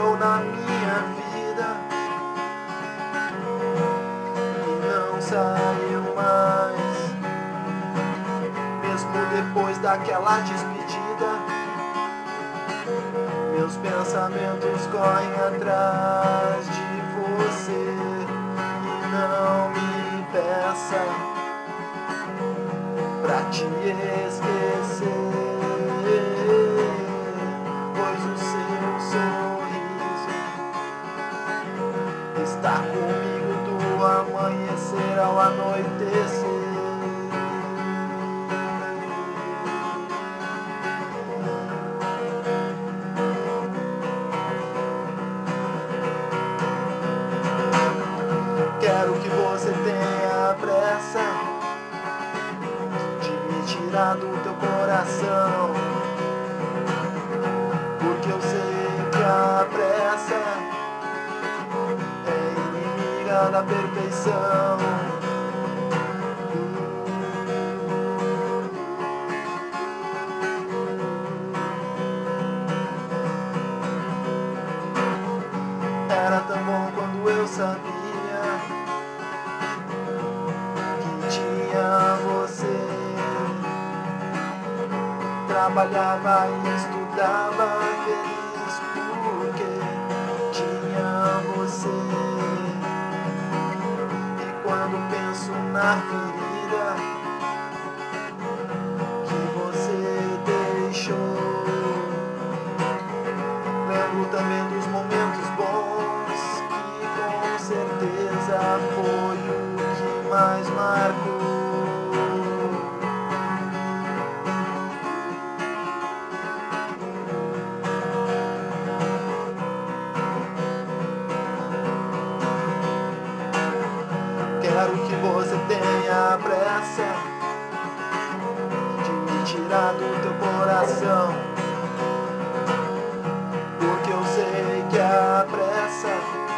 entrou na minha vida e não saiu mais. Mesmo depois daquela despedida, meus pensamentos correm atrás de você. E não me peça pra te esquecer, pois o seu sorriso está comigo do amanhecer ao anoitecer. Quero que você tenha pressa de me tirar do teu coração, porque eu sei que a pressa é inimiga da perfeição. Era tão bom quando eu sabia que tinha você. Trabalhava e estudava feliz porque tinha você. E quando penso na ferida que você deixou, lembro também dos momentos bons que com certeza foi o que mais marcou. Quero que você tenha pressa de me tirar do teu coração, porque eu sei que a pressa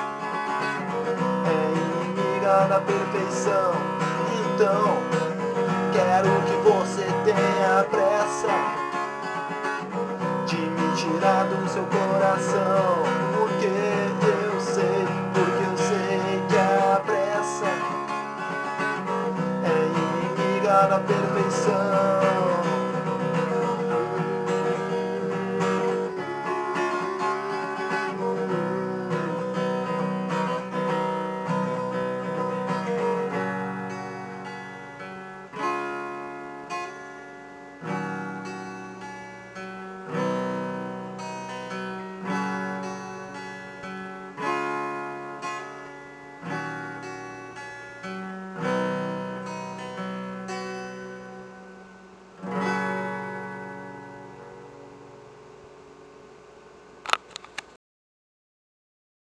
é inimiga da perfeição. Então, quero que você tenha pressa de me tirar do seu coração, porque eu sei que a pressa é inimiga da perfeição.